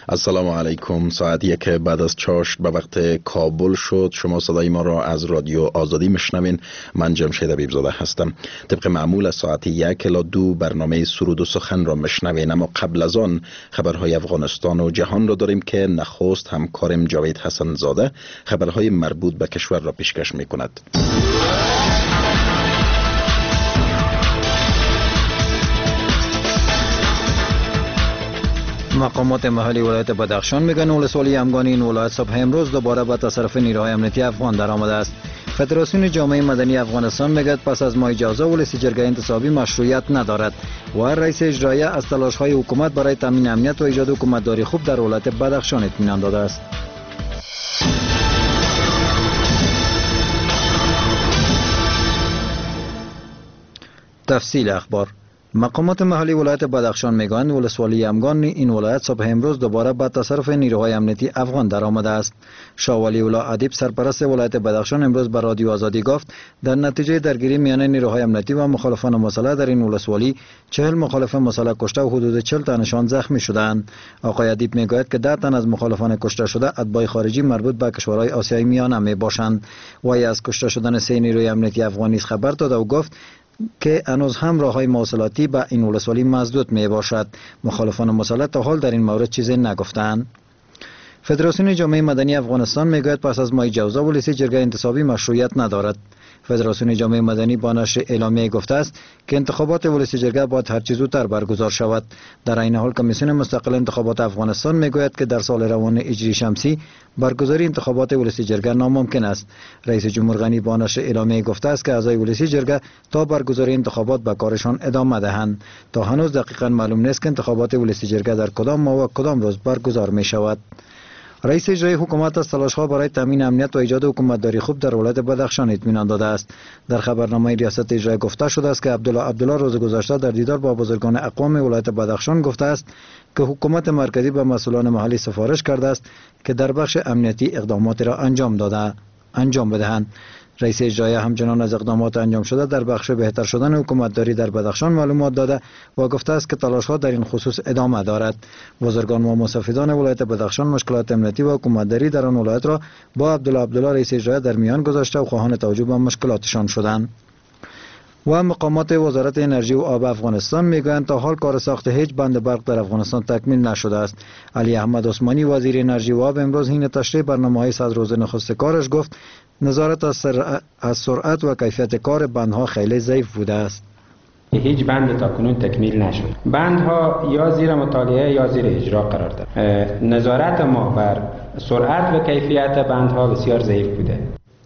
السلام علیکم. ساعت 1 بعد از چاشت به وقت کابل شد. شما صدای ما را از رادیو آزادی میشنوین. من جمشید حبیبزاده هستم. طبق معمول از ساعت 1 الی 2 برنامه سرود و سخن را میشنوین، اما قبل از آن خبرهای افغانستان و جهان را داریم که نخست همکارم جاوید حسن زاده خبرهای مربوط به کشور را پیشکش میکند. مقامات محلی ولایت بدخشان میگن ولسوالی همگانی این ولایت صبح امروز دوباره به تصرف نیروهای امنیتی افغان درآمده است. فدراسیون جامعه مدنی افغانستان میگه پس از ماه اجازه ولسی جرگه انتصابی مشروعیت ندارد و رئیس اجرایی از تلاش‌های حکومت برای تامین امنیت و ایجاد حکومتداری خوب در ولایت بدخشان اطمینان داده است. تفصیل اخبار. مقامات محلی ولایت بدخشان میگویند ولسوالی همگان این ولایت صبح امروز دوباره به تصرف نیروهای امنیتی افغان درآمده است. شاه ولی الله ادیب سرپرست ولایت بدخشان امروز به رادیو آزادی گفت در نتیجه درگیری میان نیروهای امنیتی و مخالفان مسلح در این ولسوالی 40 مخالف مسلح کشته و حدود 40 تنشان زخمی شدند. آقای ادیب میگوید که 10 تن از مخالفان کشته شده اتباع خارجی مربوط به کشورهای آسیای میانه میباشند. وی از کشته شدن 3 نیروی امنیتی افغانی خبر داد و گفت که هنوز هم راه‌های مواصلاتی به این ولسوالی مسدود می باشد. مخالفان مسلح تا حال در این مورد چیزی نگفتند. فدراسیون جامعه مدنی افغانستان میگوید پس از ماه جوزا ولسی جرگه انتصابی مشروعیت ندارد. فدراسیون جامعه مدنی با نشر اعلامیه گفته است که انتخابات ولسی جرگه باید هر چه زودتر برگزار شود. در این حال کمیسیون مستقل انتخابات افغانستان میگوید که در سال روان هجری شمسی برگزاری انتخابات ولسی جرگه ناممکن است. رئیس جمهور غنی با نشر اعلامیه گفته است که اعضای ولسی جرگه تا برگزاری انتخابات به کارشان ادامه دهند. تا هنوز دقیقاً معلوم نیست که انتخابات ولسی جرگه در کدام ماه و کدام روز برگزار می شود. رئیس اجرایی حکومت از تلاش‌ها برای تامین امنیت و ایجاد حکومتداری خوب در ولایت بدخشان اطمینان داده است. در خبرنامه ریاست اجرایی گفته شده است که عبدالله روز گذشته در دیدار با بزرگان اقوام ولایت بدخشان گفته است که حکومت مرکزی به مسئولان محلی سفارش کرده است که در بخش امنیتی اقدامات را انجام بدهند. رئیس اجرایی همچنان از اقدامات انجام شده در بخش بهتر شدن حکومتداری در بدخشان معلومات داده و گفته است که تلاش‌ها در این خصوص ادامه دارد. بزرگان و مستفیدان ولایت بدخشان مشکلات امنیتی و حکومتداری در آن ولایت را با عبدالله رئیس اجرایی در میان گذاشته و خواهان توجه به مشکلاتشان شدند. و مقامات وزارت انرژی و آب افغانستان میگویند تا حال کار ساخت هیچ بند برق در افغانستان تکمیل نشده است. علی احمد عثمانی وزیر انرژی و آب امروز حین تشریح برنامه‌های 100 روزه نخست کارش گفت نظارت از سرعت و کیفیت کار بندها خیلی ضعیف بوده است. هیچ بند تاکنون تکمیل نشد. بندها یا زیر مطالعه یا زیر اجرا قرار دارد. نظارت ما بر سرعت و کیفیت بندها بسیار ضعیف بوده.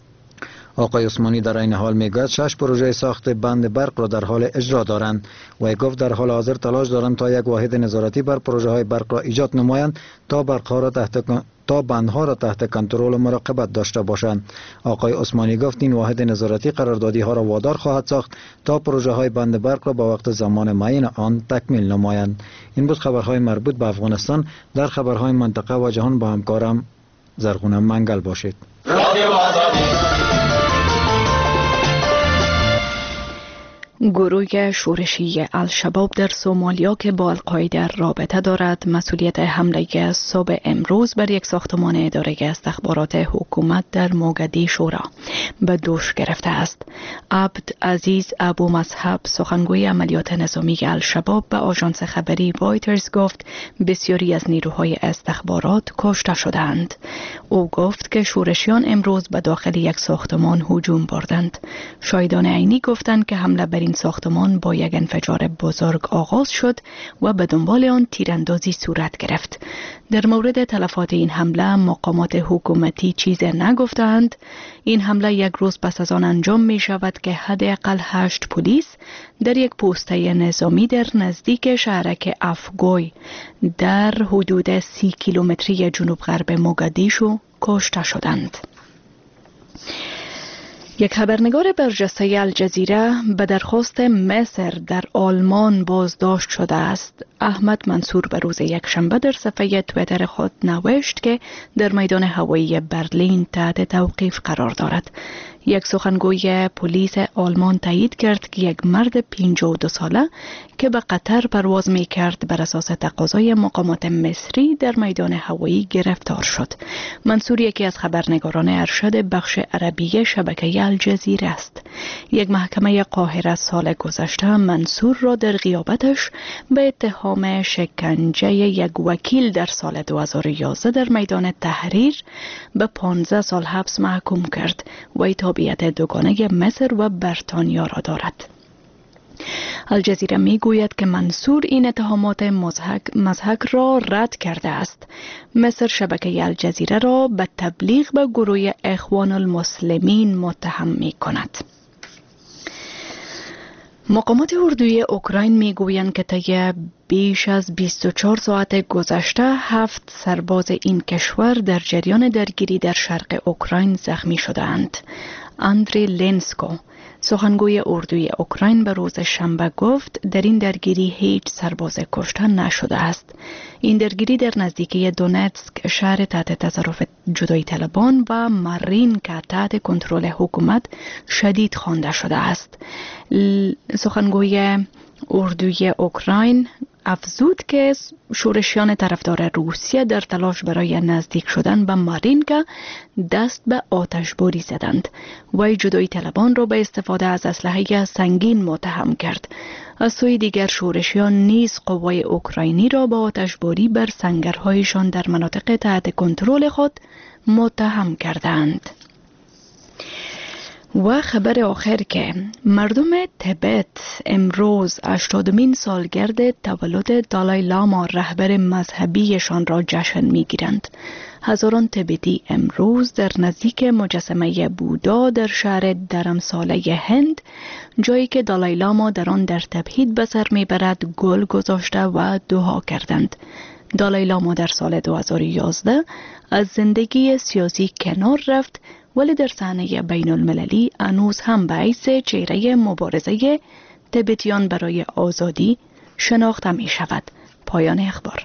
آقای عثمانی در این حال میگوید 6 پروژه ساخت بند برق را در حال اجرا دارند و گفت در حال حاضر تلاش دارند تا یک واحد نظارتی بر پروژه های برق را ایجاد نمایند تا بندها را تحت کنترل و مراقبت داشته باشند. آقای عثمانی گفت این واحد نظارتی قراردادی ها را وادار خواهد ساخت تا پروژه های بند برق را با وقت زمان معین آن تکمیل نمایند. این بود خبرهای مربوط به افغانستان. در خبرهای منطقه و جهان با همکارم زرغونه منگل باشید. گروه شورشی الشباب در سومالیا که با القاعده رابطه دارد مسئولیت حمله صبح امروز بر یک ساختمان اداره استخبارات حکومت در موگادیشو را به دوش گرفته است. عبد عزیز ابو مصحب سخنگوی عملیات نظامی الشباب به آژانس خبری رایترز گفت بسیاری از نیروهای استخبارات کشته شدند. او گفت که شورشیان امروز به داخل یک ساختمان هجوم بردند. شاهدان عینی گفتند که حمله بر این ساختمان با یک انفجار بزرگ آغاز شد و به دنبال آن تیراندازی صورت گرفت. در مورد تلفات این حمله مقامات حکومتی چیزی نگفتند. این حمله یک روز پس از آن انجام می شود که حداقل 8 پلیس در یک پوسته نظامی در نزدیک شهرک افگوی در حدود 30 کیلومتری جنوب غرب موگادیشو کشته شدند. یک خبرنگار برجسته الجزیره به درخواست مصر در آلمان بازداشت شده است. احمد منصور به روز یکشنبه در صفحه توییتر خود نوشت که در میدان هوایی برلین تحت توقیف قرار دارد. یک سخنگوی پلیس آلمان تایید کرد که یک مرد 52 ساله که به قطر پرواز می کرد بر اساس تقاضای مقامات مصری در میدان هوایی گرفتار شد. منصور یکی از خبرنگاران ارشد بخش عربی شبکه الجزیره است. یک محکمه قاهره سال گذشته منصور را در غیابتش به اتهام شکنجه یک وکیل در سال 2011 در میدان تحریر به 15 سال حبس محکوم کرد و تابعیت دوگانه مصر و بریتانیا را دارد. الجزیره می گوید که منصور این اتهامات مضحک را رد کرده است. مصر شبکه الجزیره را به تبلیغ به گروه اخوان المسلمین متهم می کند. مقامات اردوی اوکراین می گویند که طی بیش از 24 ساعت گذشته 7 سرباز این کشور در جریان درگیری در شرق اوکراین زخمی شدند. اندری لنسکو سخنگوی اردوی اوکراین به روز شنبه گفت در این درگیری هیچ سرباز کشته نشده است. این درگیری در نزدیکی دونتسک شهر تحت تصرف جدایی طلبان و مارین که تحت کنترل حکومت شدید خوانده شده است. سخنگوی اردوی اوکراین افزود که شورشیان طرفدار روسیه در تلاش برای نزدیک شدن به مارینکا دست به آتشباری زدند. وی جدایی طلبان را به استفاده از اسلحه سنگین متهم کرد. از سوی دیگر شورشیان نیز قوای اوکراینی را به آتشباری بر سنگرهایشان در مناطق تحت کنترل خود متهم کردند. و خبر آخر که مردم تبت امروز 80مین سالگرد تولد دالای لاما رهبر مذهبیشان را جشن می‌گیرند. هزاران تبتی امروز در نزدیک مجسمه بودا در شهر درمساله هند، جایی که دالای لاما در آن در تبعید به سر میبرد، گل گذاشته و دعا کردند. دالای لاما در سال 2011 از زندگی سیاسی کنار رفت، ولی در صحنه بین المللی هنوز هم به حیث چهره مبارزه تبتیان برای آزادی شناخته می شود. پایان اخبار.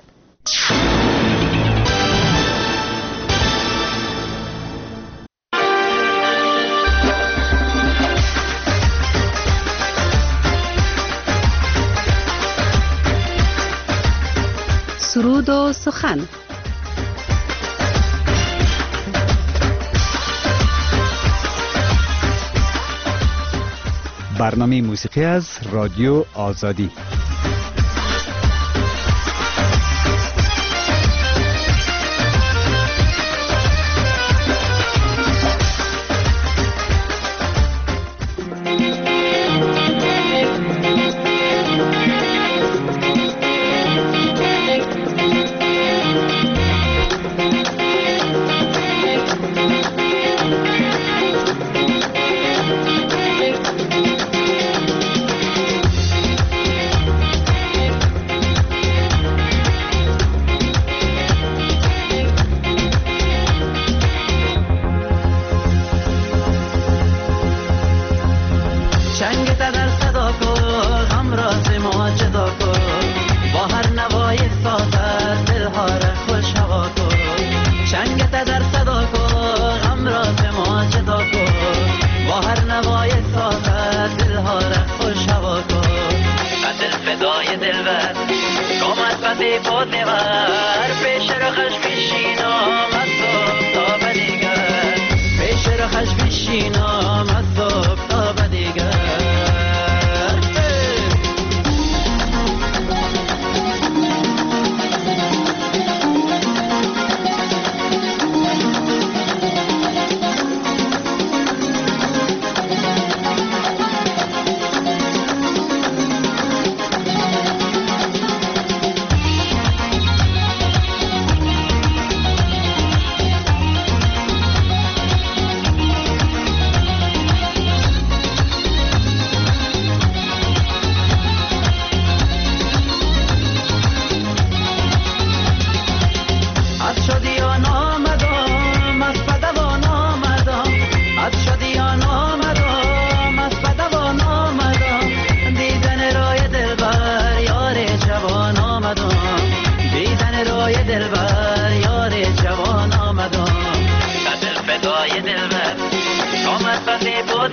سرود و سخن. برنامه موسیقی از رادیو آزادی.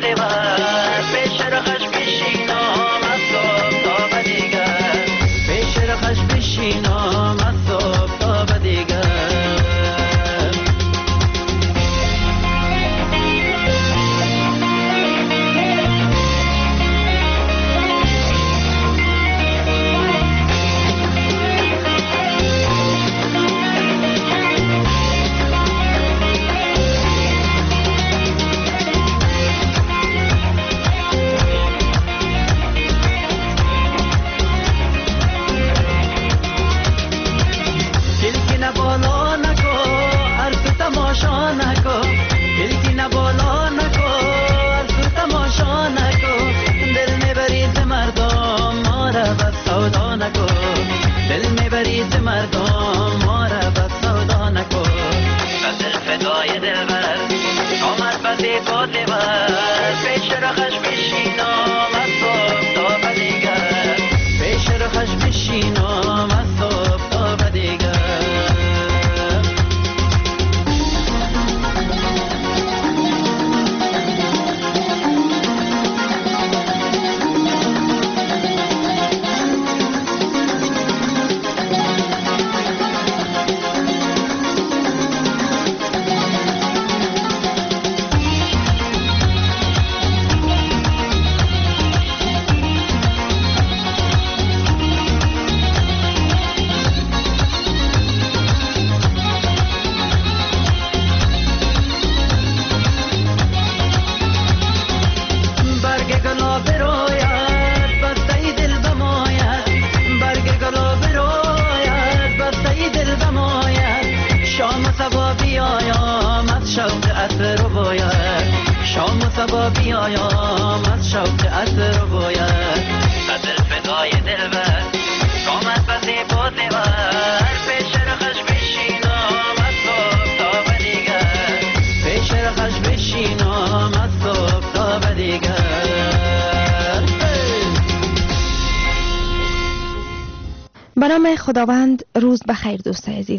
به نام خداوند. روز بخیر دوست عزیز،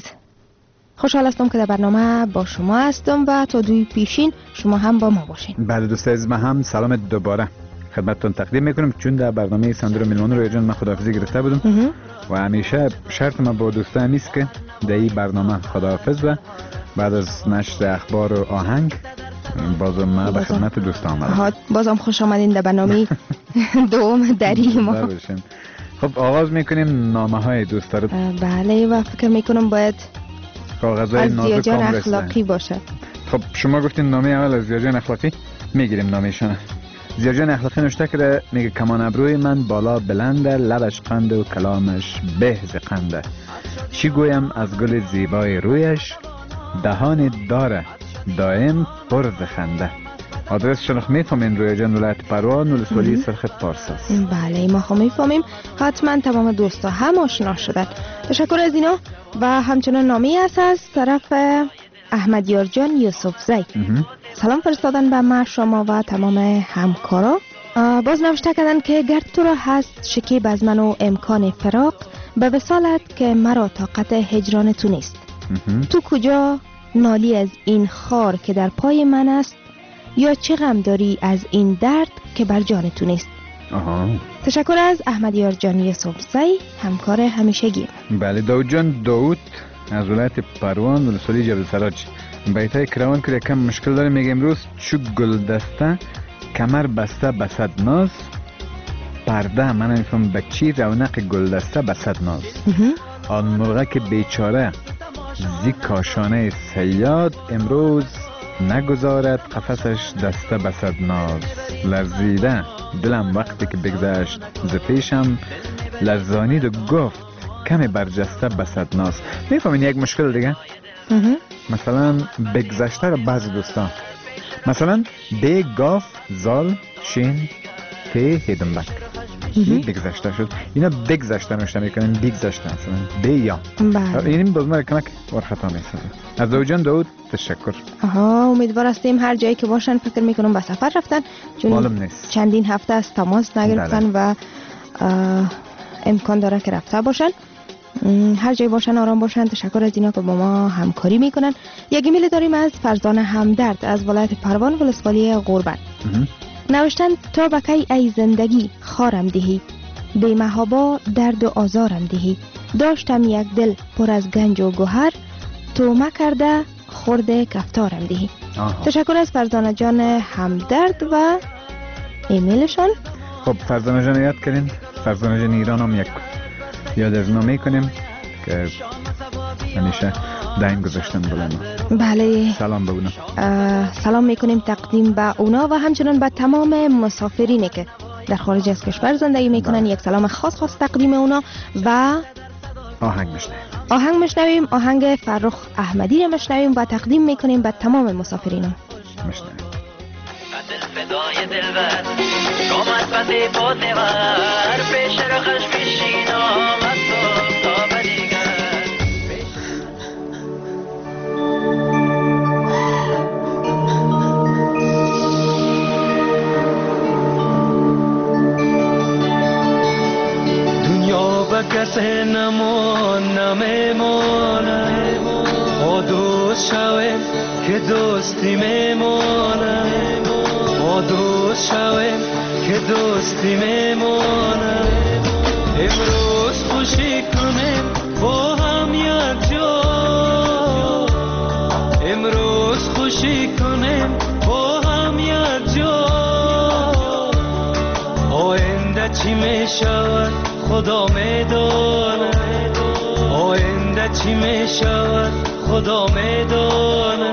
خوشحال هستم که در برنامه با شما هستم و تا دوی پیشین شما هم با ما باشین. بله دوست عزیز، ما هم سلام دوباره خدمتتون تقدیم میکنم، چون در برنامه صندوق میلمانو رویا جان من خداحافظی گرفته بودم و همیشه شرط ما با دوستان نیست که در این برنامه خداحافظ و بعد از نشر اخبار و آهنگ بازم ما به خدمت دوستان آمدم. بازم خوش آمدین در برنامه دوم دری ما. خب آغاز میکنیم نامه های دوست رو. بله و فکر میکنم باید کاغذهای نازک زیاجان اخلاقی باشه. خب شما گفتین نامه اول از زیاجان اخلاقی، میگیریم نامه‌شون. زیاجان اخلاقی نوشته که میگه کمان ابروی من بالا بلنده، لبش قند و کلامش بهز قنده، چی گویم از گل زیبای رویش، دهان داره دائم پر ز خنده. آدرس شنخ میفهمین رویا جان، ولایت پروان، ولسوالی سرخ پارس است. بله ما خب میفهمیم، حتما تمام دوستا هم آشنا شدن. تشکر از اینا. و همچنان نامی هست از طرف احمد یارجان یوسف زی. سلام فرستادن به ما، شما و تمام همکارا. باز نوشته کردن که گر تو را هست شکیب از من و امکان فراق، به وصالت که مرا طاقت هجران تو نیست. تو کجا نالی از این خار که در پای من است، یا چه غم داری از این درد که بر جان تو نیست. تشکر از احمد یارجان یوسف زی، همکار همیشگی. بله داود جان داود از ولایت پروان ولسوالی جبل سراج بیتای کروان که کم مشکل داره. میگه امروز چو گل دسته کمر بسته بسد ناز، پرده من نمیفهم بچی رونق گل دسته بسد ناز، آن مرغه که بیچاره زی کاشانه سیاد، امروز نگذارد قفسش دسته بسد ناز، لرزیده دلم وقتی که بگذشت ز پیشم، لرزانید و گفت کمی برجسته بسد ناز. میفهمین یک مشکل دیگه؟ مثلا بگذشته رو بعضی دوستان مثلا به گاف زال شین ته هیدنبک بگذشته شد، اینا بگذشته نوشته میکنن، بگذشته مثلا به یا یعنی باز ما کمک ورخطا میسازه. از داوجان داود تشکر. امیدوار هستیم هر جایی که باشن، فکر میکنم به سفر رفتن چون چندین هفته از تماس نگرفتن و امکان داره که رفته باشن. هر جایی باشن آرام باشن. تشکر از اینا که با ما همکاری میکنن. یک ایمیل داریم از فرزانه همدرد از ولایت پروان ولسوالی غربت. نوشتند تا بکی ای زندگی خارم دهی، بی محابا درد و آزارم دهی، داشتم یک دل پر از گنج و گوهر، تو مکرده خورده کفتارم دهی. تشکر از فرزانه جان همدرد و ایمیلشان. خب فرزانه جان یاد کردین، فرزانه جان ایران هم یک یادآوری کنیم که همیشه دایم گذاشتن بله ما. بله سلام به اونا. سلام میکنیم تقدیم به اونا و همچنین به تمام مسافرینی که در خارج از کشور زندگی میکنن. یک سلام خاص تقدیم اونا و آهنگ میشنویم. آهنگ فرخ احمدی رو میشنویم و تقدیم میکنیم به تمام مسافرینان. میشنویم. فدای دلبر قامت بده بادنور پیش رخش پیشینام از تا بدیگر. دنیا به کسی نمیمونه ما دوست شویم که دوستی میمونه، ما دوست شویم که دوستی میمونه. امروز خوشی کنیم با هم یک جا، امروز خوشی کنیم با هم یک جا. آینده چی میشود خدا میدونه، آینده چی میشود خدا میدونه.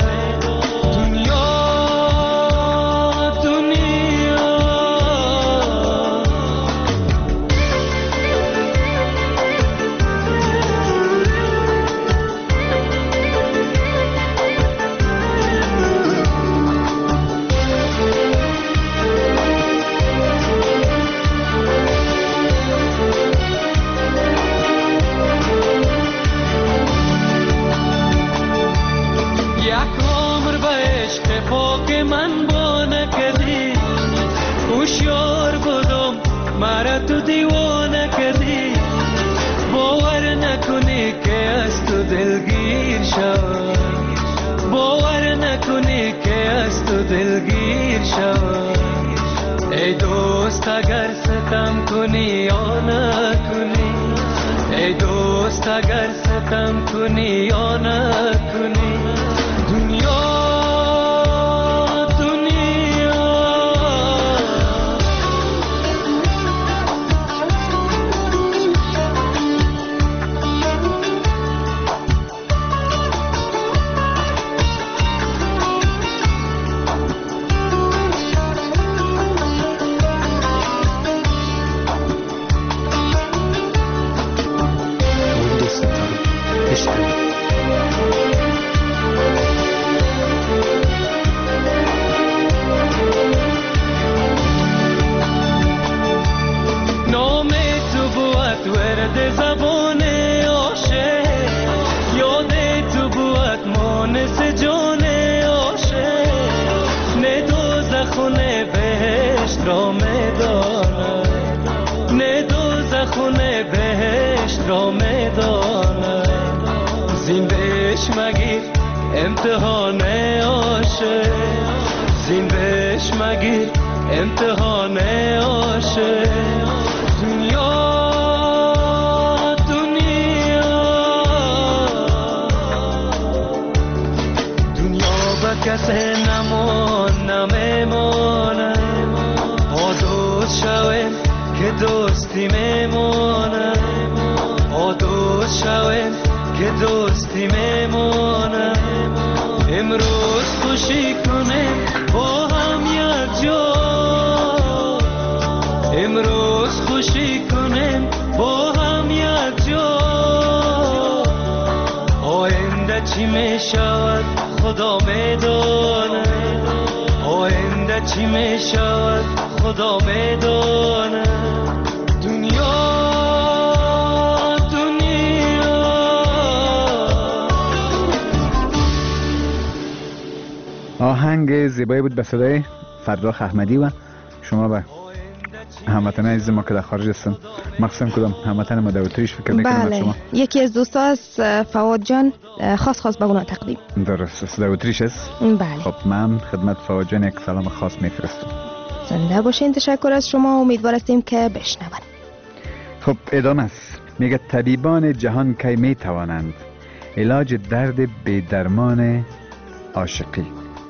هوشیار بودم مرا تو دیوانه کردی، باور نکنی که از تو دلگیر شوم، باور نکنی که از تو دلگیر شوم. ای دوست اگر ستم کنی یا نکنی، ای دوست اگر ستم کنی یا نکنی. دنیا امتحان عاشق، زین بهش مگیر امتحان عاشق. دنیا به کسی نمیمونه، ما دوست شویم که دوستی میمونه، ما دوست شویم که دوستی میمونه. امروز خوشی کنیم با هم یک جا، امروز خوشی کنیم با هم یک جا. آینده چی میشود خدا میدونه، آینده چی میشود خدا میدونه. آهنگ زیبایی بود به صدای فرخ احمدی و شما به هموطنان عزیز ما که در خارج هستن مخصوصا کدام هموطن ما داوطلبیش فکر میکنم. بله شما یکی از دوستا از فواد جان خاص به اونا تقدیم. درست داوطلبیش است. بله خب من خدمت فواد جان یک سلام خاص میفرستم. زنده باشین. تشکر از شما. امیدوار هستیم که بشنون. خب ادامه است. میگه طبیبان جهان کی می توانند علاج درد بی‌درمان عاشقی.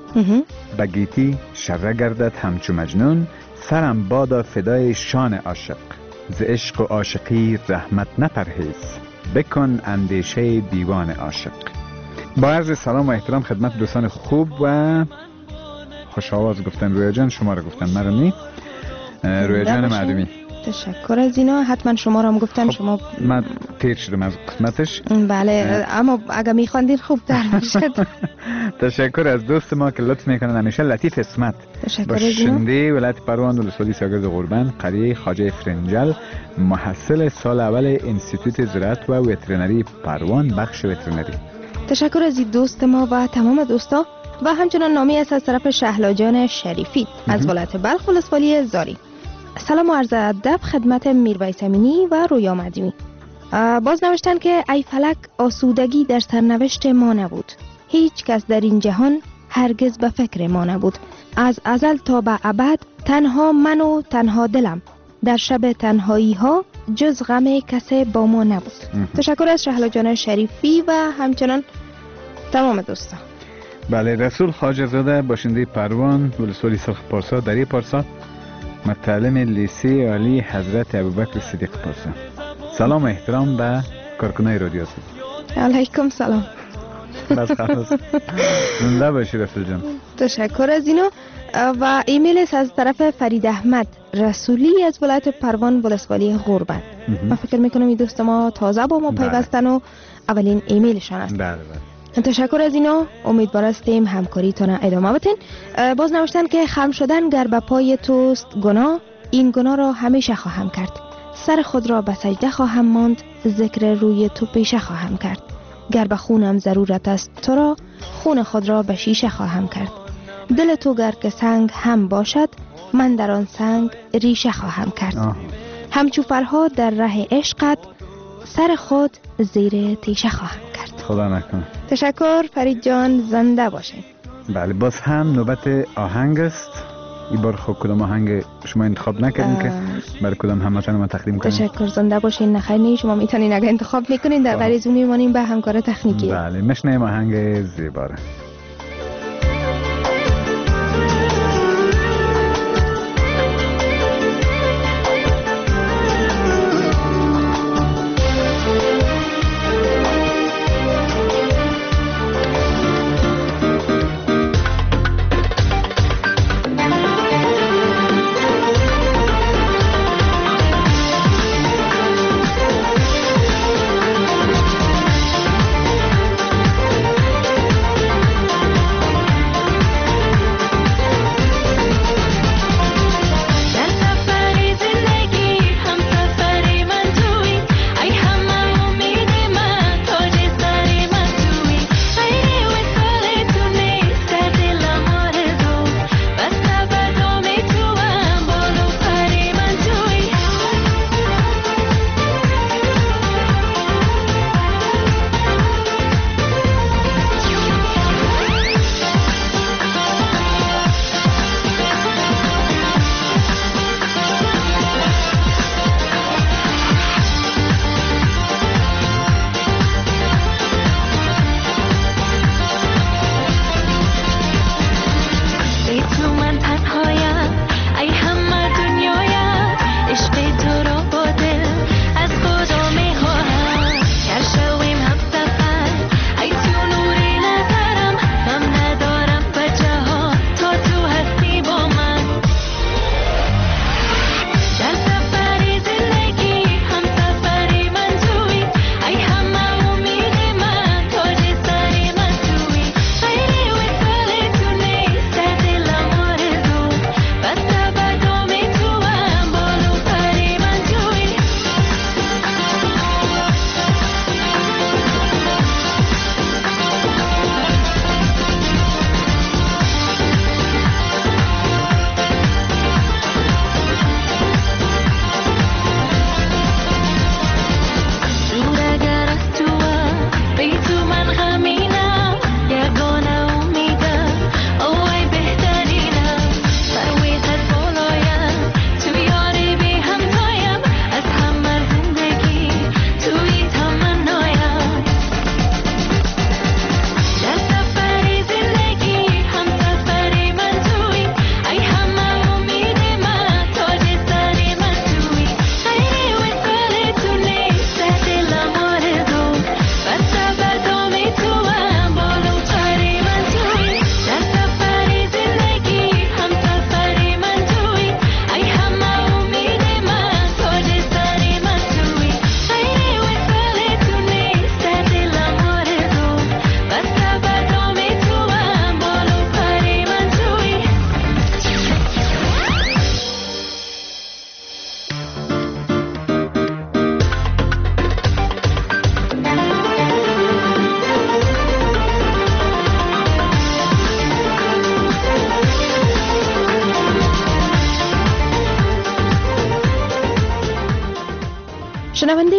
بگیتی شره گردد همچو مجنون، سرم بادا فدای شان عاشق. ز عشق و عاشقی رحمت نپرهیز، بکن اندیشه دیوان عاشق. با عرض سلام و احترام خدمت دوستان خوب و خوش آواز گفتن رویا جان، شما رو گفتن مرا نی رویا جان معلومی. تشکر از اینا. حتما شما رو هم گفتن. خب شما من تیر شدم از قسمتش. بله اما اگه میخواندین خوب تر میشد. تشکر از دوست ما که لطف میکنن همیشه. لطیف اسمت باشنده ولایت پروان ولسوالی ساگرد غربند، قریه خواجه فرنجل، محصل سال اول انستیتوت زراعت و وترنری پروان، بخش وترنری. تشکر از دوست ما و تمام دوستا و همچنان نامی است از طرف شهلا جان شریفی از ولایت بلخ ولسوالی زاری. سلام و عرض ادب خدمت میرویس امینی و رویا مدیمی. باز نوشتن که ای فلک آسودگی در سرنوشت ما نبود، هیچ کس در این جهان هرگز به فکر ما نبود. از ازل تا به ابد تنها من و تنها دلم، در شب تنهایی ها جز غم کسی با ما نبود. تشکر از شهلا جان شریفی و همچنان تمام دوستان. بله، رسول خواجه زاده باشنده پروان ولسوالی سرخ پارسا، دری پارسا، متعلم لیسه عالی حضرت ابوبکر صدیق پارسا. سلام و احترام به کارکنای رادیو آزادی. علیکم سلام. بس خلاص. زنده باشی رسول جان. تشکر از اینو. و ایمیل است از طرف فرید احمد رسولی از ولایت پروان ولسوالی غربند. من فکر میکنم این دوست ما تازه با ما پیوستن و اولین ایمیلشان است. بله. تشکر از اینا. امیدوار هستیم همکاریتون ادامه بدین. باز نوشتن که خم شدن گر به پای توست گناه، این گناه را همیشه خواهم کرد. سر خود را به سجده خواهم ماند، ذکر روی تو پیشه خواهم کرد. گر به خونم ضرورت است تو را، خون خود را به شیشه خواهم کرد. دل تو گر که سنگ هم باشد، من در آن سنگ ریشه خواهم کرد. همچو فرهاد در ره عشقت، سر خود زیر تیشه خواهم کرد. خدا نکنه. تشکر فرید جان، زنده باشین. بله، باز هم نوبت آهنگ است. این بار خب کدام آهنگ شما انتخاب نکردین که برای کدام هموطن ما تقدیم کنیم؟ تشکر، زنده باشین. نخیر نی شما میتونین اگه انتخاب میکنین در غریزو میمانیم به همکار تکنیکی. بله، مشنیم آهنگ زیباره.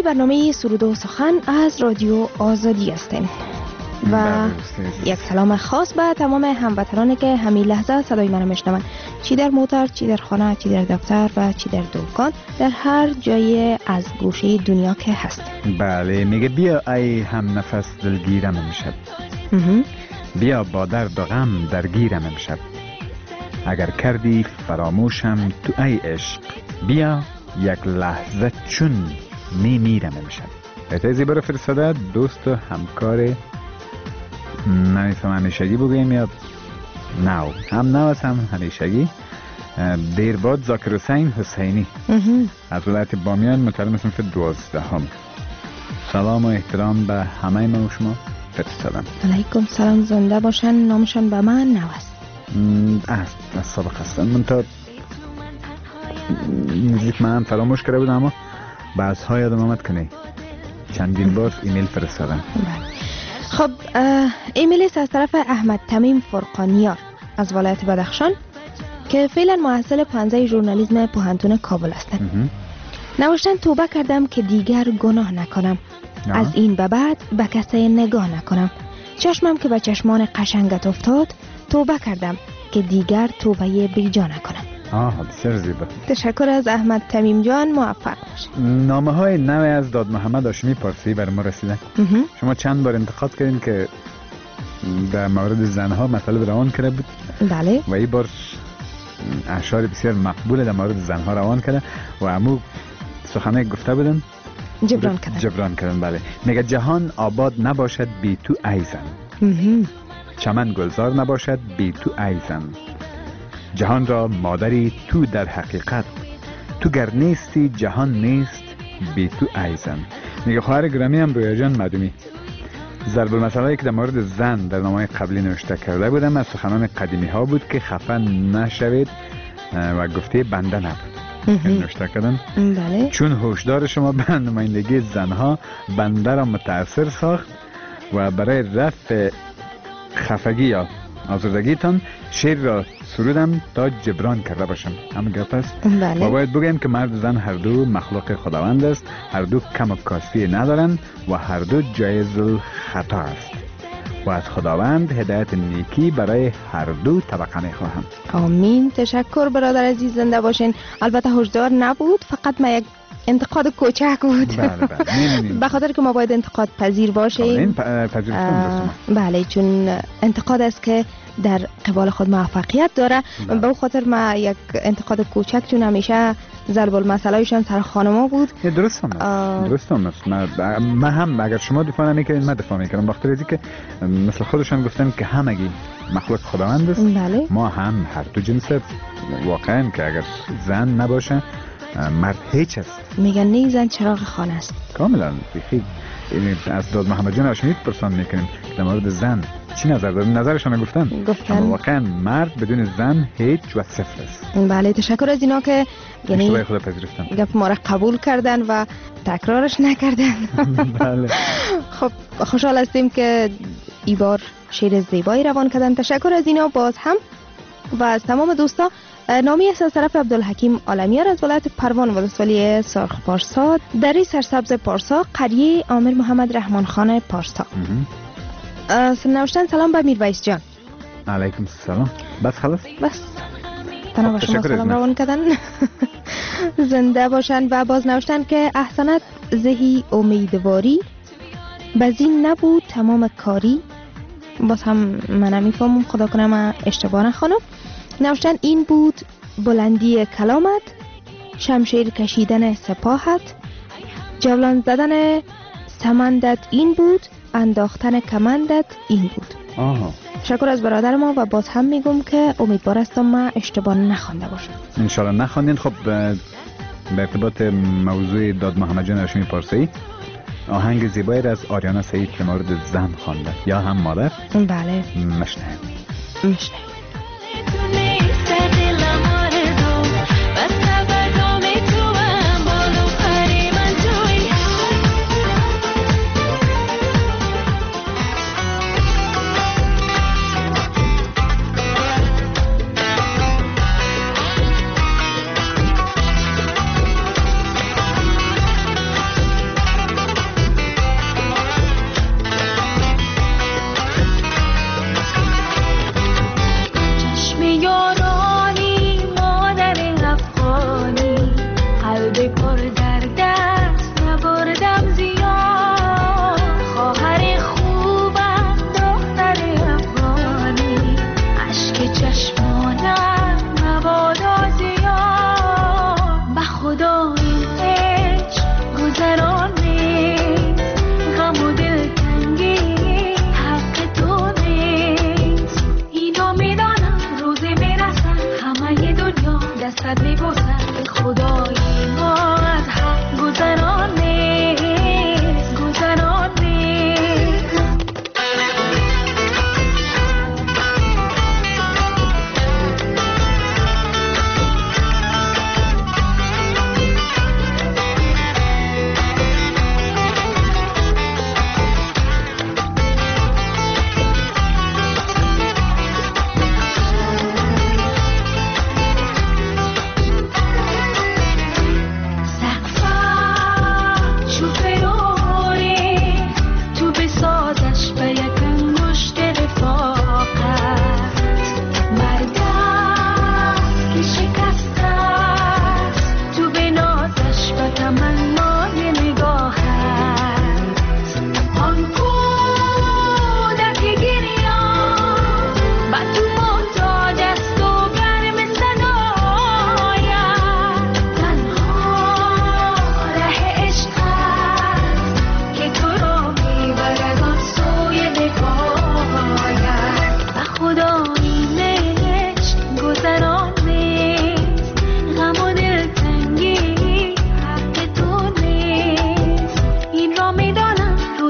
شنونده برنامه سرود و سخن از رادیو آزادی هستیم و یک سلام خاص به تمام هموطنانی که همین لحظه صدای من میشنوند، چی در موتور، چی در خانه، چی در دفتر و چی در دکان، در هر جای از گوشه دنیا که هست. بله، میگه بیا ای هم نفس دلگیرم امشب، بیا با درد و غم درگیرم امشب، اگر کردی فراموشم تو ای عشق، بیا یک لحظه چون میمیرم امشب. اتای زیبا رو فرستاده دوست و همکار، نمیفهم همیشگی بگویم یا نو، هم نو است هم همیشگی، دیرباد زاکر حسینی از ولایت بامیان، متولد صنف 12. سلام و احترام به همه ما و شما فرستادم. علیکم سلام، زنده باشن. نامشان به من نو است. از سابق هستن، من تا موزیک من فراموش کرده بودم، اما بعضها یادم آمد که نه، چندین بار ایمیل فرستادم. خب ایمیل است از طرف احمد تمیم فرقانیار از ولایت بدخشان که فعلا محصل پانزه ژورنالیسم پوهنتون کابل هستند. نوشتن توبه کردم که دیگر گناه نکنم، از این به بعد به کسی نگاه نکنم، چشمم که به چشمان قشنگت افتاد، توبه کردم که دیگر توبه بیجا نکنم. بسیار زیبا. تشکر از احمد تمیم جان، موفق باش. نامه های نوی از داد محمد هاشمی پارسی بر ما رسیدن. شما چند بار انتقاد کردین که در مورد زنها مطلب روان کرده بود. بله. و این بار اشعار بسیار مقبول در مورد زنها روان کرده و امو سخنه گفته بودن جبران کردن. بله، میگه جهان آباد نباشد بی تو ای زن، چمن گلزار نباشد بی تو ای زن، جهان را مادری تو در حقیقت، تو گر نیستی جهان نیست بی تو ای زن. میگه خواهر گرامی هم رویا جان مدومی ضرب المثلایی که در مورد زن در نامه‌های قبلی نوشته کرده بودم از سخنان قدیمی ها بود که خفه نشوید و گفته بنده نبود. نوشته کردن بله. چون هوشدار شما به نمایندگی زنها بنده را متأثر ساخت و برای رفع خفگی یا آزردگیتان شعر را سرودم تا جبران کرده باشم. همین گپ است. بله. و باید بگیم که مرد و زن هر دو مخلوق خداوند است، هر دو کم و کاستی ندارند و هر دو جایز الخطا است و از خداوند هدایت نیکی برای هر دو طبقه می‌خواهم. آمین. تشکر برادر عزیز، زنده باشین. البته هشدار نبود، فقط ما یک انتقاد کوچک بود. بله. به خاطر که ما باید انتقاد پذیر باشیم. بله، چون انتقاد است که در قبال خود موفقیت داره. به اون خاطر ما یک انتقاد کوچک، چون همیشه ضرب المثلایشان سر خانما بود. درست هم است. من هم اگر شما دفاع نمی‌کنید من دفاع می‌کنم، بخاطر اینکه که مثل خودشان گفتن که همگی مخلوق خداوند است. بله. ما هم هر دو جنس واقعا که اگر زن نباشه مرد هیچ است. میگن نه زن چراغ خانه است. کاملا بخیر. از داد محمد جان هاشمی پرسان میکنیم در مورد زن چی نظر دارن؟ نظرشان گفتن واقعا مرد بدون زن هیچ و صفر است. بله، تشکر از اینا که یعنی خدا پذیرفتن گپ ما را قبول کردن و تکرارش نکردن. بله. خب خوشحال هستیم که این بار شعر زیبایی روان کردن. تشکر از اینا باز هم و از تمام دوستا. نامی است از طرف عبدالحکیم عالمیار از ولایت پروان ولسوالی سرخ پارسا، دری سرسبز پارسا، قریه عامر محمد رحمان خان پارسا. نوشتن سلام به میرویس جان. علیکم السلام. بس خلاص؟ بس تنها شما سلام روان کردن. زنده باشن. و باز نوشتن که احسنت زهی امیدواری، بزین نبود تمام کاری. باز هم من نمیفهمم، خدا کنه من اشتباه نخوانم. نوشتن این بود بلندی کلامت، شمشیر کشیدن سپاهت، جولان زدن سمندت این بود، انداختن کمندت این بود. تشکر از برادر ما و باز هم میگم که امیدوار هستم من اشتباه نخوانده باشم. انشالله نخواندین. خب به ارتباط موضوع داد محمد جان هاشمی پارسی، آهنگ زیبایی از آریانا سعید که مورد زن خوانده یا هم مادر. بله. مشنه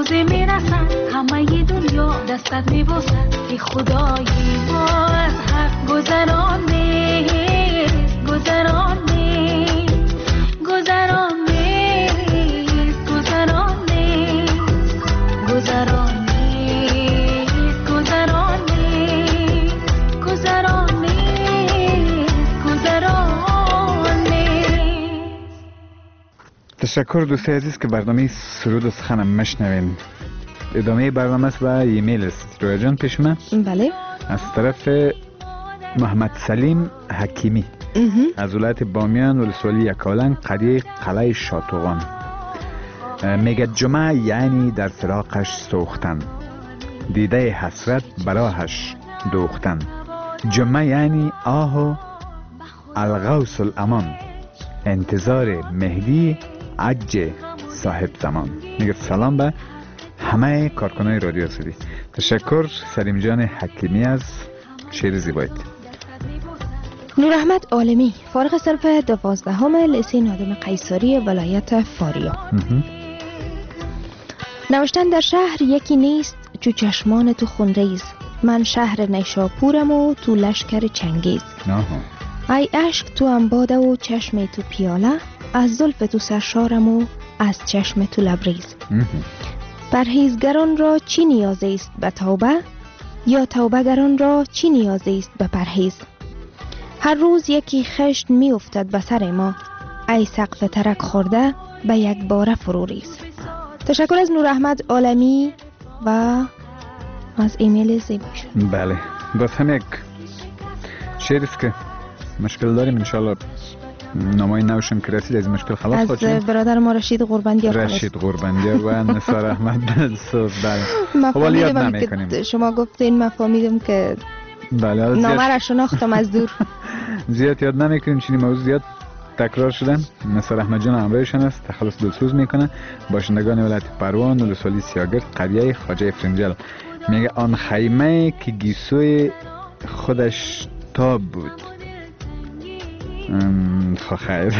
روزی میرسد همه دنیا دستت میبوسد ای خدایی ما از حق گذرانی گذرانی گذرانی گذرانی گذرانی گذرانی گذرانی گذرانی. تشکر دوستای عزیز که برنامه سرود و سخنم مشنوین. ادامه برنامه است و ایمیل است. رویا جان پیش من؟ بله. از طرف محمد سلیم حکیمی از ولایت بامیان ولسوالی یکالنگ قریه قلعه شاتوغان میگه جمعه یعنی در فراقش سوختن، دیده حسرت براهش دوختن. جمعه یعنی آه و الغوث الامان، انتظار مهدی عج صاحب زمان. میگه سلام به همه کارکنای رادیو آزادی. تشکر سلیم جان حکیمی از شعر زیبایت. نور احمد عالمی فارغ صنف 12 لیسه نادم قیصری ولایت فاریا. نوشتن در شهر یکی نیست چو چشمان تو خونریز، من شهر نیشاپورم و تو لشکر چنگیز. ای عشق تو انباده و چشم تو پیاله، از زلف تو سرشارم و از چشم تو لبریز. پرهیزگران را چی نیاز است به توبه، یا توبهگران را چی نیاز است به پرهیز. هر روز یکی خشت می افتد به سر ما، ای سقف ترک خورده به یک باره فرو ریز. تشکر از نور احمد عالمی و از ایمیل زیبایش. بله باز هم یک شعر است که مشکل داریم، انشالله نامای نوشم که رسید از مشکل خلاص خواهد شد. از برادر ما رشید قربندیار و نثار احمد سوز. بله حوالی یاد نمیکنیم. شما گفتین من فهمیدم که بله نامه را شناختم از دور. زیاد یاد نمیکنیم، چینی موضوع زیاد تکرار شدن. نثار احمد جان همراهشان است، تخلص دلسوز میکنه. باشندگان ولایت پروان ولسوالی سیاگرد قریه خواجه فرنجل. میگه آن خیمه که گیسوی خودش تاب بود. خیر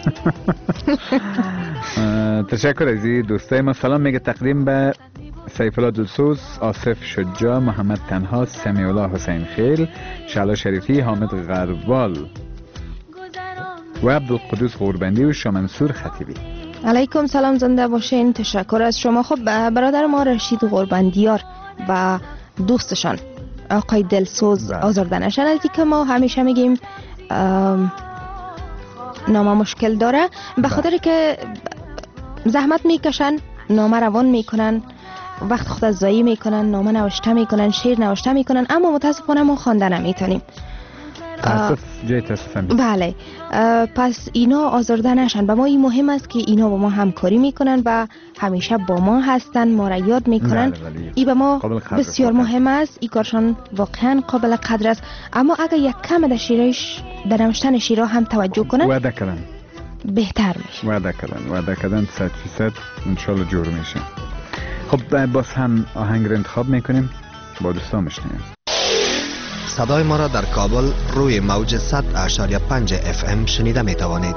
تشکر از دوستای ما. سلام میگه تقدیم به سیف الله دلسوز، آصف شجاع، محمد تنها، سمیع الله حسین خیل، شعلا شریفی، حامد غربال و عبدالقدوس غوربندی و شاه منصور خطیبی. علیکم سلام، زنده باشین. تشکر از شما. خب برادر ما رشید غوربندیار و دوستشان آقای دلسوز آزرده نشن. از که ما همیشه میگیم نامه مشکل داره، به خاطر که زحمت میکشن، نامه روان میکنن، وقت خود از ضایع میکنن، نامه نوشته میکنن، شعر نوشته میکنن، اما متاسفانه ما خوانده نمیتونیم. بله پس اینا آزرده نشن. به ما این مهم است که اینا با ما همکاری میکنن و همیشه با ما هستن، ما را یاد میکنن. این به ما بسیار مهم است، این کارشان واقعا قابل قدر است. اما اگر یک کم در نوشتن شیرها هم توجه کنن وعده کردن بهتر میشه. وعده کردن 100% انشالله جور میشه. خب باز هم آهنگ رو انتخاب میکنیم، با دوستان میشنیم. صدای ما را در کابل روی موج 100.5 FM شنیده می توانید.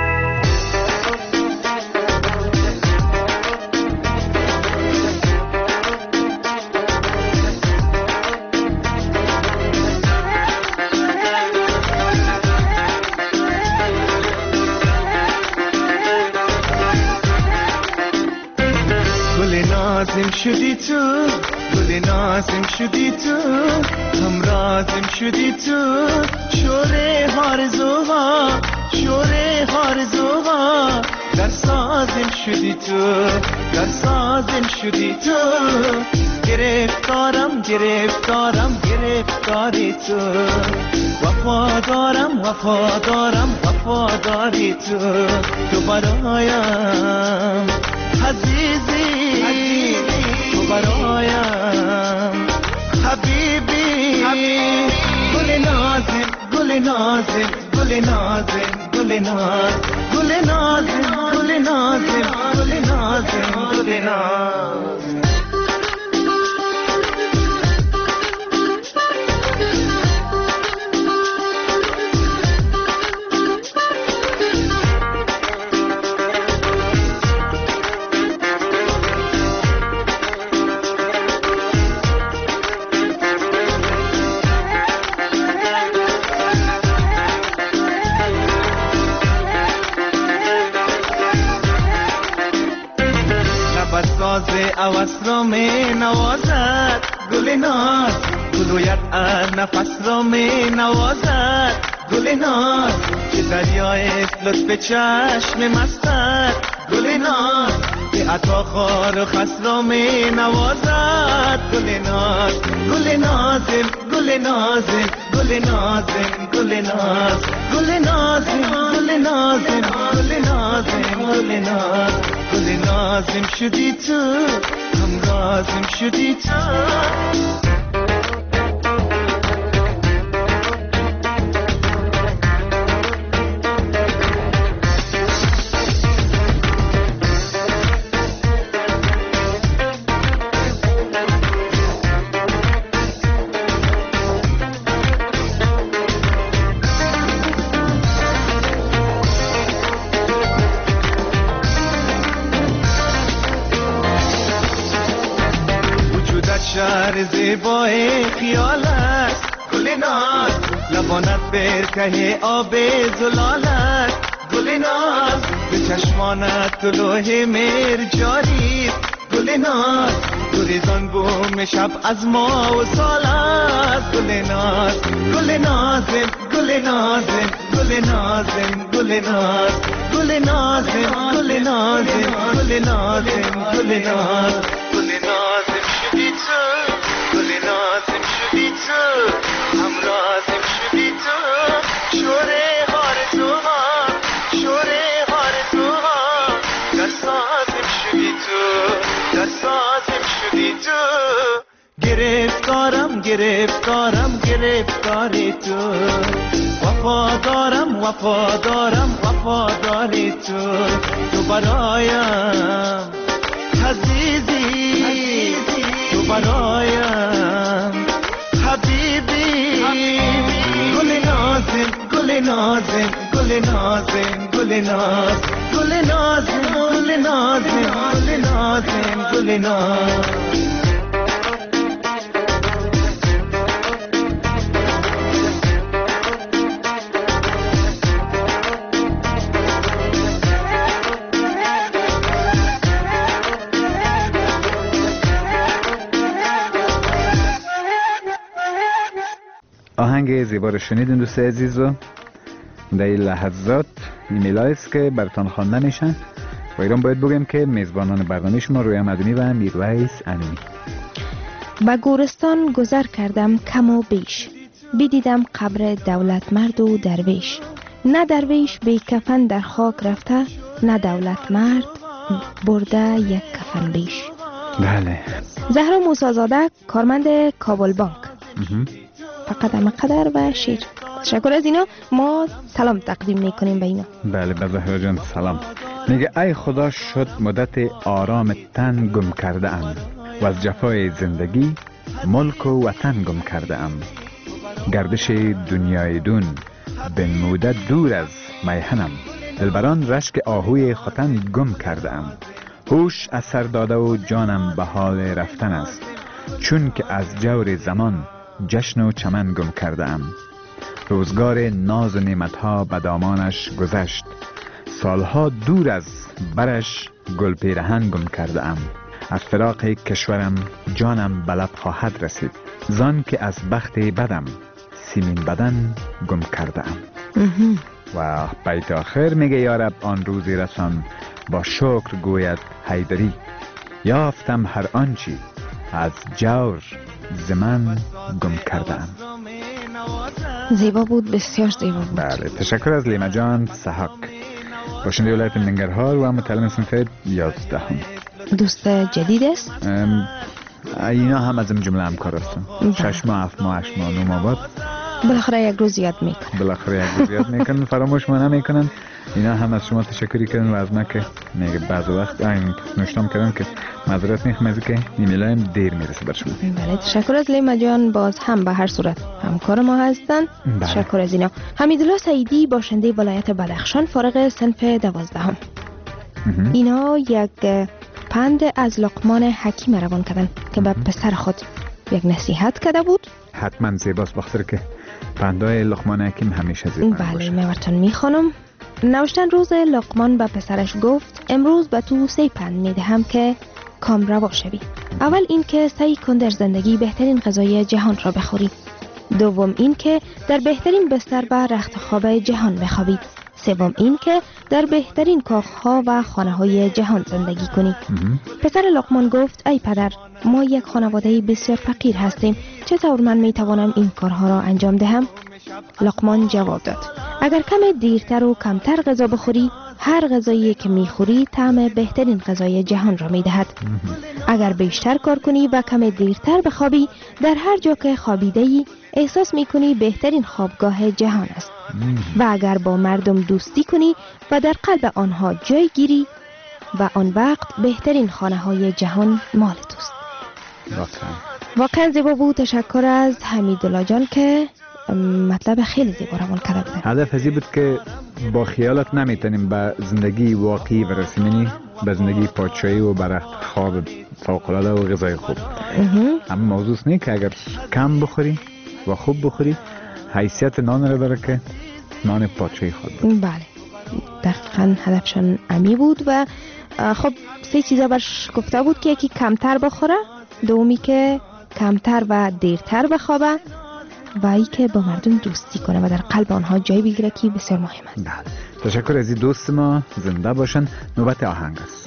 گل نازم شدی تو، گل نازم شدی تو، همرازم شدی تو، شوره هارزوها، شوره هارزوها، در سازم شدی تو، در سازم شدی تو، گرفتارم گرفتارم گرفتاری تو، وفادارم وفادارم وفاداری تو، تو برایم عزیزی، تو برایم حبیبی، گل نازم گل نازم گل نازم گل ناز، گل نازم گل نازم گل نازم گل ناز. نفس ساز عوض را می نوازد گل ناز گلویت نفس را می نوازد گل ناز که دریای لطف چشم مستد گل ناز که عطا خار و خس را می نوازد گل ناز گل نازم گل نازم گل نازم گل ناز گل نازم گل نازم گل نازم گل ناز گل نازم شدی تو همرازم شدی تو شهر زیبای خیال است گل ناز لبانت برکه آب زلال است گل ناز به چشمانت طلوع مهر جاری گل ناز گریزان بوم شب از ما و سال است گل ناز گل نازم گل نازم گل نازم گل ناز گل نازم گل نازم گل نازم گل ناز گل نازم شدی تو گل نازم شدی تو همرازم شدی تو شوره هار تو ها شوره هار تو ها در سازم شدی تو در سازم شدی تو گرفتارم گرفتارم گرفتاری تو وفادارم وفادارم وفاداری تو تو برایم عزیزی تو برایم حبیبی گل نازم گل نازم گل نازم گل ناز گل نازم گل نازم گل نازم گل ناز آهنگ زیبا رو شنیدین دوست عزیز و در این لحظات ایمیلایی است که براتان خوانده میشن و ایران باید بگم که میزبانان برنامه شما رویا مدنی و میرویس انومی. به گورستان گذر کردم کم و بیش بدیدم قبر دولت مرد و درویش نه درویش بی کفن در خاک رفته نه دولت مرد برده یک کفن بیش. بله زهرا موسی زاده کارمند کابل بانک. فقط هم قدر و شیر. تشکر از اینا. ما سلام تقدیم میکنیم به اینا. بله به زهرا جان سلام. میگه ای خدا شد مدت آرام تن گم کرده ام و از جفای زندگی ملک و وطن گم کرده ام گردش دنیای دون بنموده دور از میهنم دلبران رشک آهوی ختن گم کرده ام هوش از سر داده و جانم به حال رفتن است چون که از جور زمان جشن و چمن گم کرده ام روزگار ناز و نعمتها به دامانش گذشت سالها دور از برش گل پیرهن گم کرده ام از فراق کشورم جانم به لب خواهد رسید زان که از بخت بدم سیمین بدن گم کرده ام. و بیت آخر میگه یارب آن روزی رسان با شکر گوید حیدری یافتم هر آنچی از جور زمن گم کرده ام. زیبا بود، بسیار زیبا بود. بله تشکر از لیما جان سحاق باشنده ولایت ننگرهار و متعلم صنف 11. دوست جدید است؟ اینا هم از این جمله همکار هستن 6 ماه 7 ماه 8 ماه 9 ماه بعد بالاخره یک روز یاد میکنن فراموش ما نمیکنن. اینا هم از شما تشکری کردن و از من که میگه بعض وقت این نوشتم کردم که معذرت میخوام از که ایمیلایم دیر میرسه بر شما. بله تشکر از لیما جان، باز هم به هر صورت همکار ما هستن. تشکر از اینا. حمیدالله سعیدی باشنده ولایت بدخشان فارغ صنف 12. اینا یک پند از لقمان حکیم روان کردن که به پسر خود یک نصیحت کرده بود. حتما زیباست بخاطر که پندهای لقمان حکیم همیشه زیبا بله من براتون میخوانم. نوشتن روز لقمان به پسرش گفت امروز به تو 3 پند میدهم که کامروا شوی. اول این که سعی کن در زندگی بهترین غذای جهان را بخوری. دوم این که در بهترین بستر و رخت خواب جهان بخوابی. سوم این که در بهترین کاخها و خانه‌های جهان زندگی کنی. پسر لقمان گفت ای پدر، ما یک خانواده بسیار فقیر هستیم، چطور من میتوانم این کارها را انجام دهم؟ لقمان جواب داد اگر کم دیرتر و کمتر غذا بخوری، هر غذایی که میخوری طعم بهترین غذای جهان را میدهد. اگر بیشتر کار کنی و کم دیرتر بخوابی، در هر جا که خوابیده‌ای احساس میکنی بهترین خوابگاه جهان است. و اگر با مردم دوستی کنی و در قلب آنها جای گیری، و آن وقت بهترین خانه های جهان مال توست. واقعا زیبا بود. تشکر از حمیدالله جان که مطلب خیلی زیبا روان کرده بود. هدف ازی بود که با خیالت نمیتونیم به زندگی واقعی برسیم، به زندگی پادشاهی و برخت خواب فوق‌العاده و غذای خوب. اما موضوع اینه که اگر کم بخوری و خوب بخوری، حیثیت نان رو داره که نان پادشاهی خود بود. بله، دقیقاً هدفشان امی بود. و خب 3 چیزا برش گفته بود که یکی کمتر بخوره، دومی که کمتر و دیرتر بخوابه، و ای که با مردم دوستی کنه و در قلب آنها جای بگیره که بسیار مهم است. بله. تشکر از این دوست ما، زنده باشن. نوبت آهنگ است.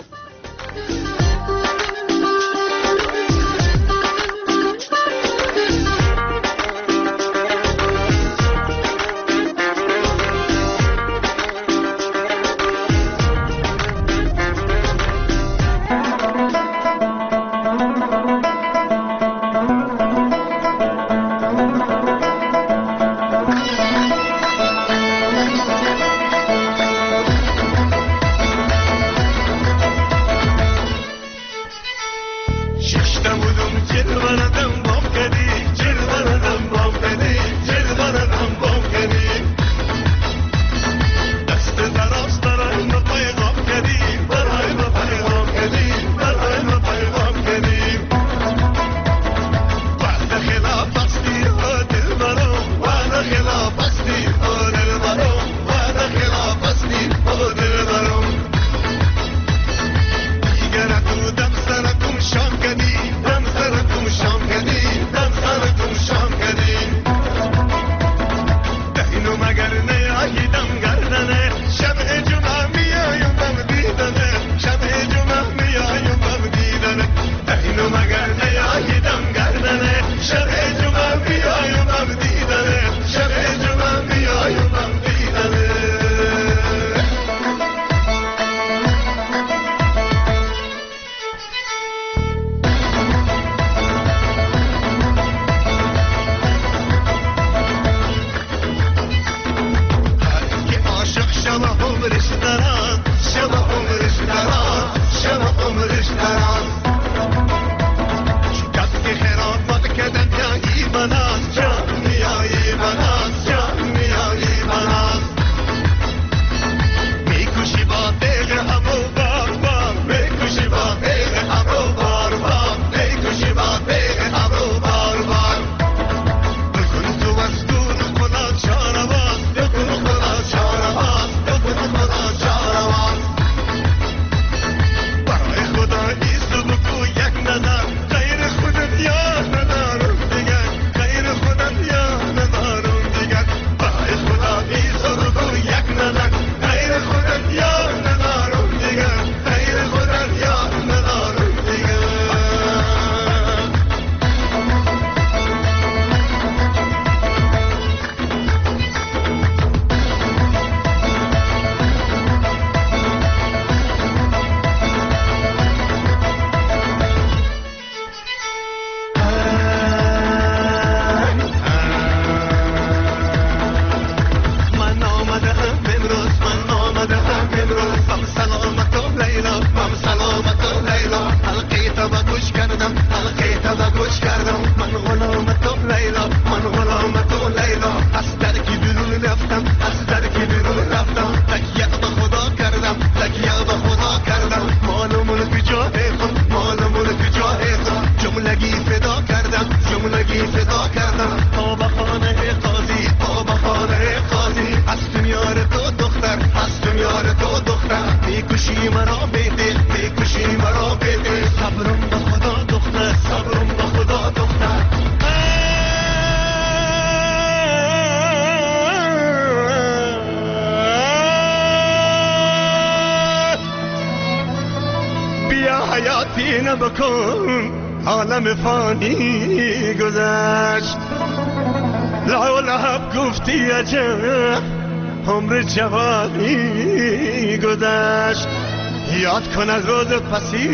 کن عالم فانی گذشت لعو لحب گفتی عجب عمر جوانی گذشت یاد کن از روز پسی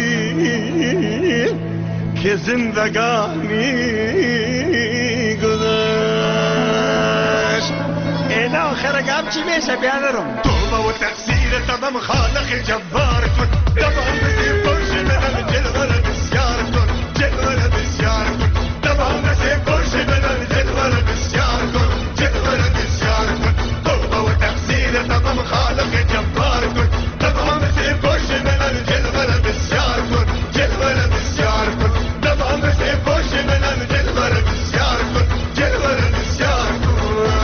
که زندگانی گذشت این آخر گم چی میشه بیادرم توبه و تقصیر تمام خالق جبار کن تمام بسی پرش بدن جلوه بسیار کن جلوه بسیار کن تمام بسی پرش بدن جلوه بسیار کن جلوه بسیار کن توبه و تقصیر تمام خالق جبار کن تمام بسی پرش بدن جلوه بسیار کن جلوه بسیار کن تمام بسی پرش بدن جلوه بسیار کن جلوه بسیار کن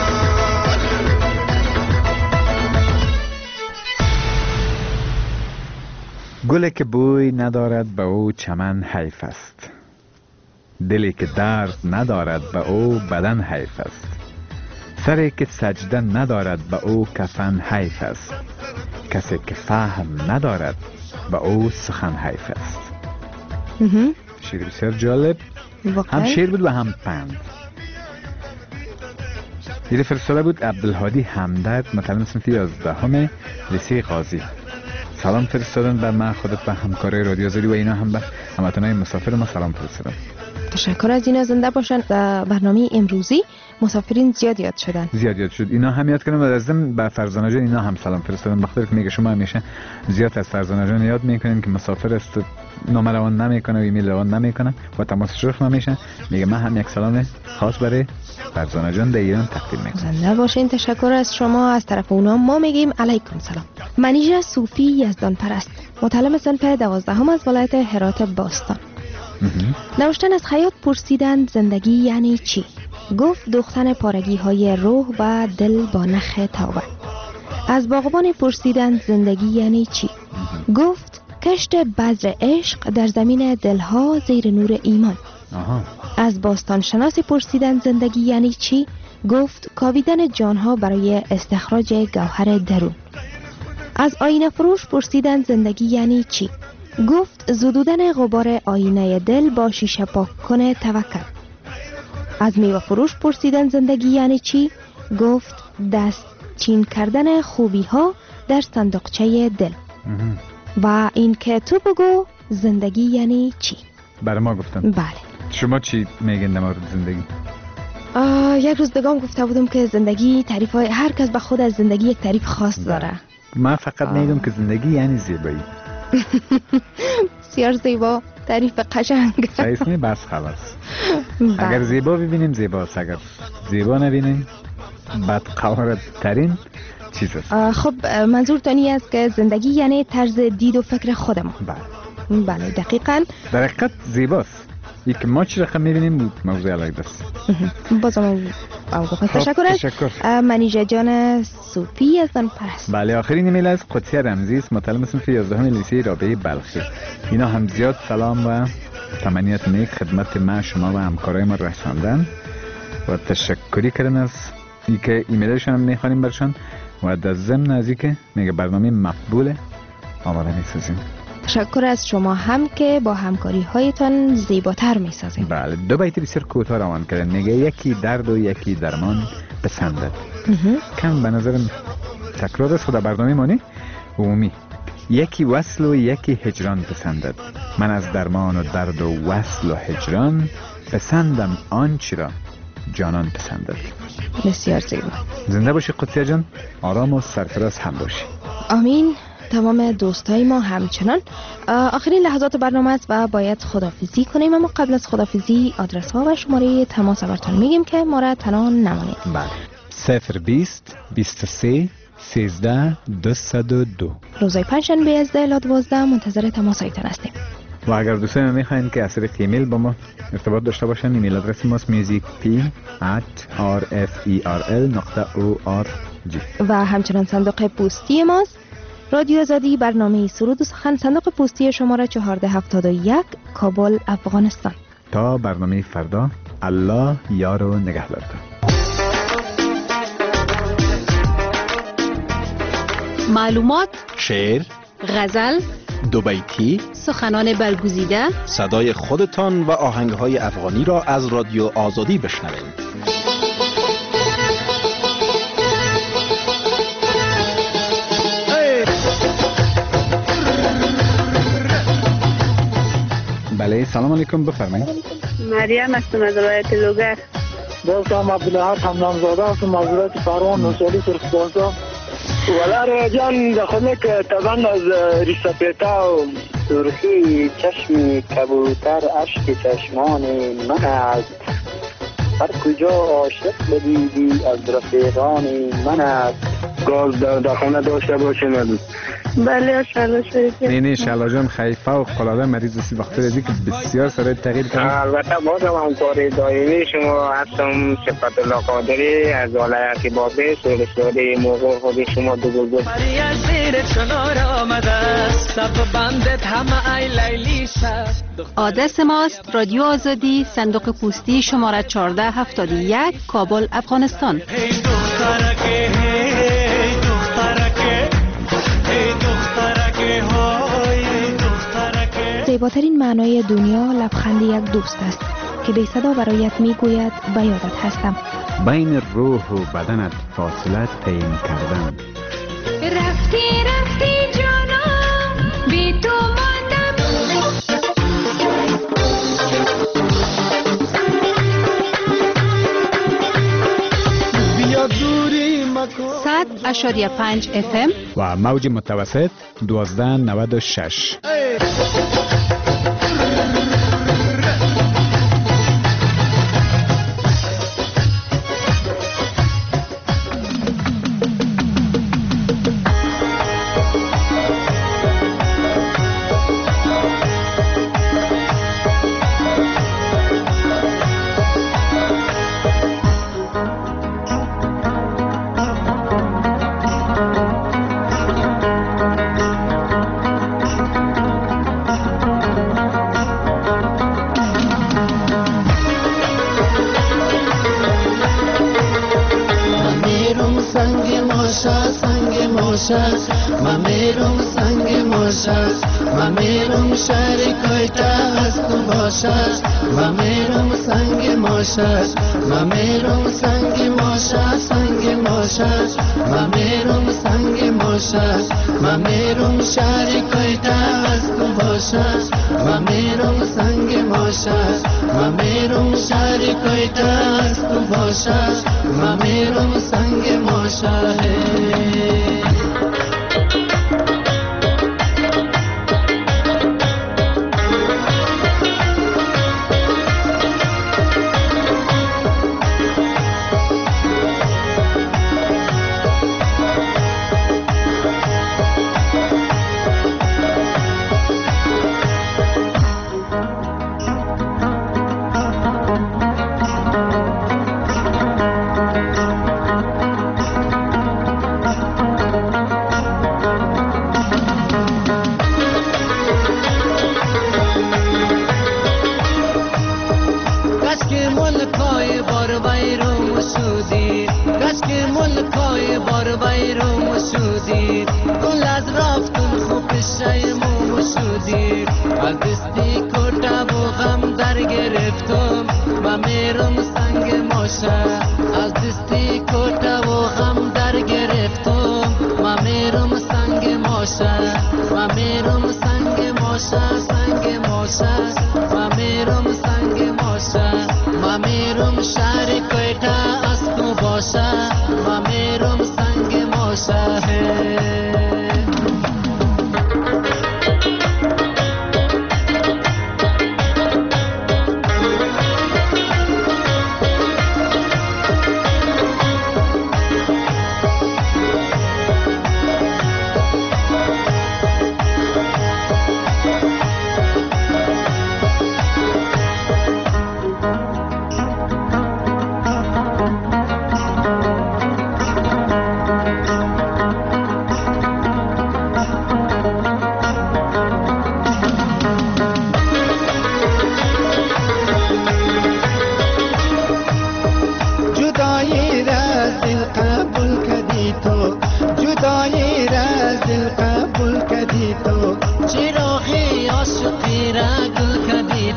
گلی که بوی ندارد به او چمن حیف است، دلی که درد ندارد به او بدن حیف است، سری که سجده ندارد به او کفن حیف است، کسی که فهم ندارد به او سخن حیف است. شعر بسیار جالب، هم شعر بود و هم پند. یه فرستاده بود عبدالهادی همدرد، متعلم صنف 11 لیسه قاضی. سلام فرستادن به من، خودت و همکارای رادیو آزادی و اینا هم به هموطنای مسافر ما سلام فرستادن. تشکر از اینا، زنده باشن. در برنامه امروزی مسافرین زیاد یاد شد. اینا هم یاد کردن و از ضمن به فرزانه جان اینا هم سلام فرستادن، بخاطر که میگه شما همیشه زیاد از فرزانه جان یاد میکنین که مسافر است، نامه روان نمیکنه و ایمیل روان نمیکنه و تماس رفت نمیشه. میگه من هم یک سلام خاص برای فرزانه جان در ایران تقدیم میکنم. زنده باشین. تشکر از شما. از طرف اونا ما میگیم علیکم سلام. منیژه صوفی یزدان پرست، متعلم صنف 12 از ولایت هرات باستان. نوشتن از خیاط پرسیدند زندگی یعنی چی؟ گفت دوختن پارگی های روح و دل با نخ توبه. از باغبان پرسیدند زندگی یعنی چی؟ گفت کشت بذر عشق در زمین دلها زیر نور ایمان. از باستان شناسی پرسیدند زندگی یعنی چی؟ گفت کاویدن جانها برای استخراج گوهر درون. از آینه فروش پرسیدند زندگی یعنی چی؟ گفت زدودن غبار آینه دل با شیشه پاک کنه توکل. از میوه فروش پرسیدن زندگی یعنی چی؟ گفت دست چین کردن خوبی ها در صندوقچه دل. و این که تو بگو زندگی یعنی چی؟ برای ما گفتن. بله. شما چی میگین در مورد زندگی؟ یک روز بگم گفته بودم که زندگی تعریف های هر کس به خود از زندگی یک تعریف خاص داره. من فقط میگم که زندگی یعنی زیبایی. بسیار زیبا، تعریف قشنگ. صحیح بس خلاص. اگر زیبا ببینیم زیباست، اگر زیبا نبینیم بدقوارت ترین چیز است. خب منظور تانی است که زندگی یعنی طرز دید و فکر خود ما. بله دقیقاً. در حقیقت زیباست. یک ما چی رقم میبینیم موضوع علیه است. بازم تشکر. منیژه جان صوفی یزدان پرست. بله آخرین ایمیل از قدسی رمزی است، متعلم صنف 11 لیسه رابعه بلخی. اینا هم زیاد سلام و تمنیات نیک خدمت ما شما و همکارای ما رساندن و تشکری کردن از اینکه ایمیلشون هم میخوانیم برشان و در ضمن از اینکه میگه برنامه مقبوله آماده میسازیم. تشکر از شما هم که با همکاری هایتان زیباتر میسازیم. بله دو بیت بسیار کوتاه روان کردن، میگه یکی درد و یکی درمان پسندد. کم به نظرم تکرار است خدا برنامه مانی عمومی. یکی وصل و یکی هجران پسندد، من از درمان و درد و وصل و هجران پسندم آنچه را جانان پسندد. بسیار زیبا. زنده باشی قدسی جان، آرام و سرفراز هم باشی. آمین. تمام دوستای ما همچنان. آخرین لحظات برنامه است و باید خدافزی کنیم، اما قبل از خدافزی آدرس ها و شماره تماس براتون میگیم که ما را تنها نمانید. بله 020 23 13 202. روزای پنجشنبه از 10 تا 12 منتظر تماس هایتان هستیم. و اگر دوستان میخواین که از طریق ایمیل با ما ارتباط داشته باشن، ایمیل آدرس ماست musicp@rferl.org و همچنان صندوق پستی ماست رادیو آزادی، برنامه سرود و سخن، صندوق پستی شماره 1471 کابل افغانستان. تا برنامه فردا، الله یار و نگهدارتان. معلومات، شعر، غزل، دو بیتی، سخنان برگزیده، صدای خودتان و آهنگهای افغانی را از رادیو آزادی بشنوید. بله، سلام علیکم، بفرمایید. مریم هستم از ولایت لوگر. دوستم عبدالحق حمدانزاده هستم از ولایت پروان نوشالی سرخپاسا. ولی جان داخل که طبعا از ریسپیتا و سرخی چشم کبوتر اشک چشمان من است. هر کجا عاشق بدیدی از رفیقان من است. گاز در خانه داشته باشیم. بله شالا شریف. نه شالا جان خیفه و قلاده مریض سی وقت دیدی که بسیار سرای تغییر کرد. البته بازم همکاری دائمی شما هستم. صفت الله قادری از ولایت بابی سولسواری موقع خود شما دو گل مریا زیر چنار آمده است سب بندت همه ای لیلی شد. آدرس ماست رادیو آزادی، صندوق پستی شماره 1471 کابل افغانستان. هی دخترکه هی دخترکه هی دخترکه های دخترکه. زیباترین معنای دنیا لبخند یک دوست است که بی صدا برایت میگوید به یادت هستم. بین روح و بدنت فاصله تعیین کردن. رفتی رفتی جانم بی تو ماندم. 100.5 FM و موج متوسط 1296. ممیرم سنگ ماشاست ممیرم شهر کویتا از تو باشاست ممیرم سنگ ماشاست ممیرم سنگ ماشاست سنگ ماشاست ممیرم سنگ ماشاست ممیرم شهر کویتا از تو باشاست ممیرم سنگ ماشاست ممیرم شهر کویتا از تو باشاست ممیرم سنگ ماشاست.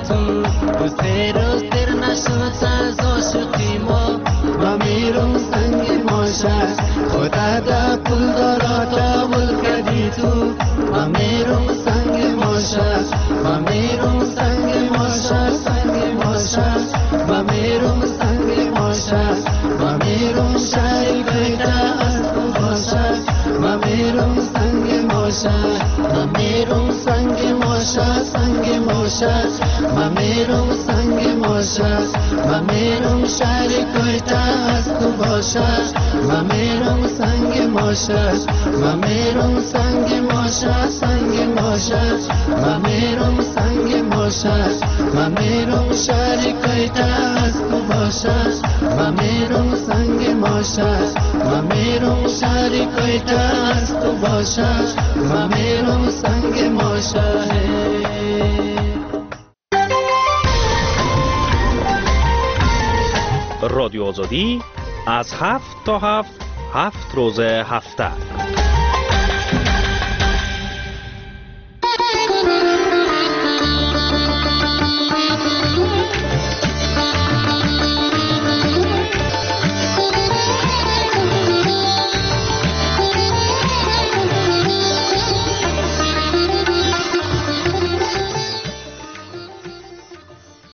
تو روز دیر نشد از عاشقی ما میرم سنگ ماشه خدا دا پول دارا تاول کردی تو میرم سنگ ماشه میرم سنگ ماشه سنگ ماشه میرم سنگ ماشه میرم شهری بیتا از تو باشه میرم سنگ ماشه میرم سنگ ماشه سنگ ماشه میرم سنگ ماشه میرم شهری بیتا از تو باشه میرم سنگ ماشه میرم سنگ ماشه سنگ ماشه میرم سنگ ماشه میرم شهری بیتا از تو باشه میرم سنگ ماشه میرم شهری بیتا از تو باشه میرم سنگ ماشه رادیو آزادی از 7 تا 7 روز هفته